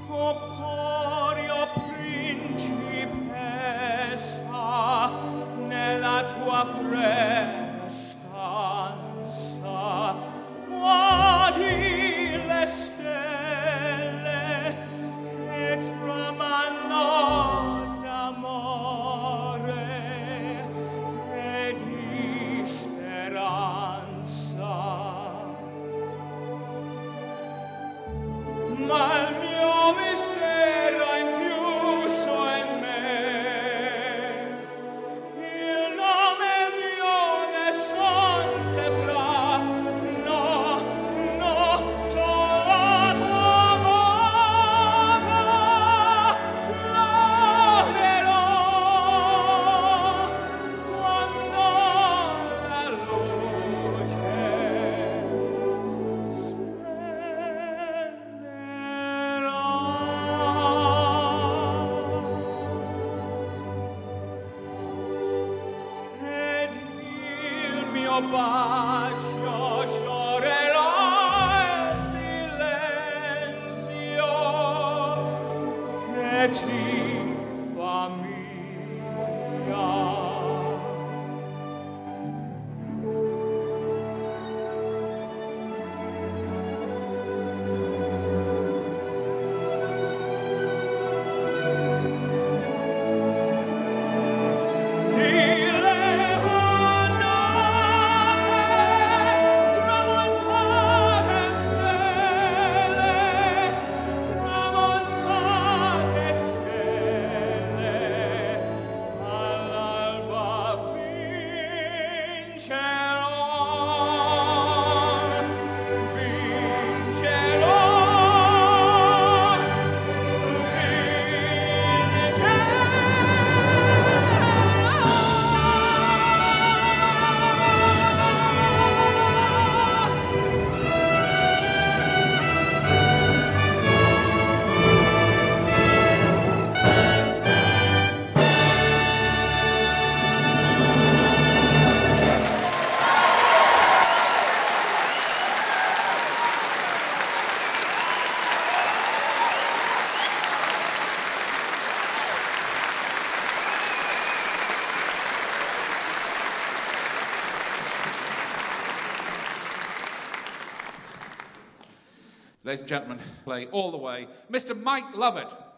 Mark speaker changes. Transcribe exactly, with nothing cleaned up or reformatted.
Speaker 1: Corporio principessa, nella tua fredda stanza, guardi le stelle e tramano d'amore e di speranza. Ma il mio mistero è chiuso in me, il nome mio ne son saprà, no, no, solo tua bocca loderò quando la luce ed il mio bacio sciorerà il silenzio che ti fa mia.
Speaker 2: Ladies and gentlemen, play All the Way, Mister Mike Lovett.